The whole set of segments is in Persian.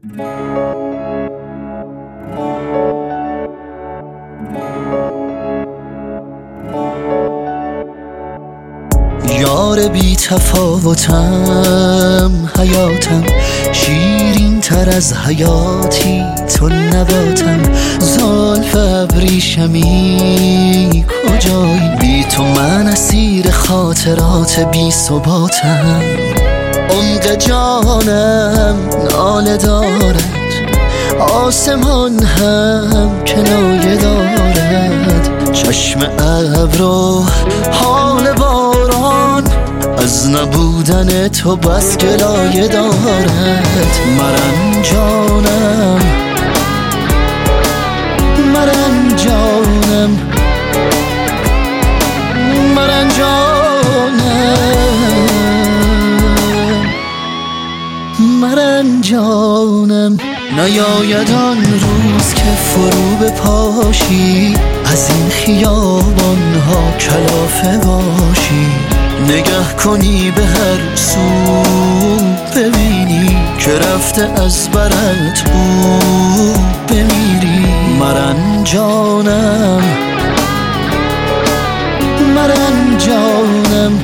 یار بی تفاوتم، حیاتم شیرین تر از حیاتی تو نباتم. زلف ابریشمی کجایی؟ بی تو من اسیر خاطرات بی ثباتم. عمق جانم ناله دارد، آسمان هم کنایه دارد. چشم ابر و حال باران از نبودن تو بس گلایه دارد. مرن جانم، مرن جانم، مرن جانم، مرن جانم. نیاید آن روز که فرو بپاشی، از این خیابان ها کلافه باشی. نگه کنی به هر سو، ببینی که رفته از برت او، بمیری. مرن جانم، مرن جانم،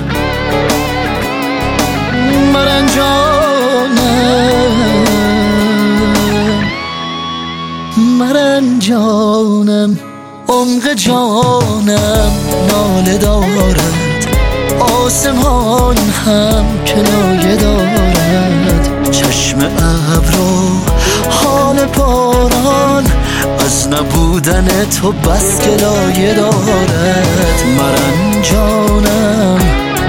مرن جانم، مرن جانم. عمق جانم ناله دارد، آسمان هم کنایه دارد. چشم ابر و حال باران از نبودن تو بس گلایه دارد. مرن جانم،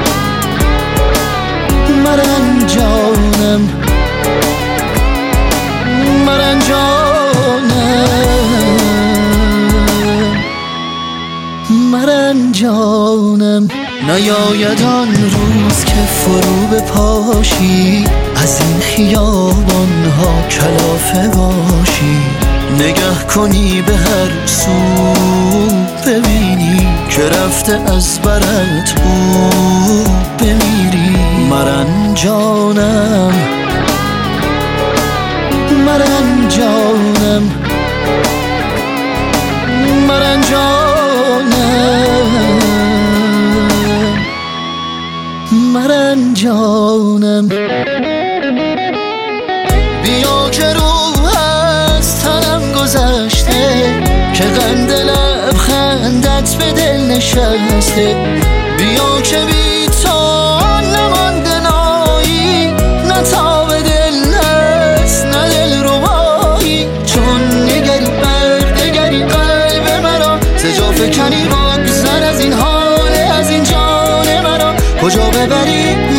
مرن جانم، مرن جانم، مرن جانم. نیاید آن روز که فرو بپاشی، از این خیابان ها کلافه باشی. نگه کنی به هر سو، ببینی که رفته از برت او، بمیری. مرن جانم، مرن جانم، مرن جانم، مرن جانم. بیا که روح از تنم گذشته، که قند لبخندت به دل نشسته. بیا که بی تو نمانده نایی، نه تاب دل هست نه دل ربایی. چون نگری بردگری قلب مرا، ز جا فکنی بگذر از این حال، از این جان مرا. کجا ببری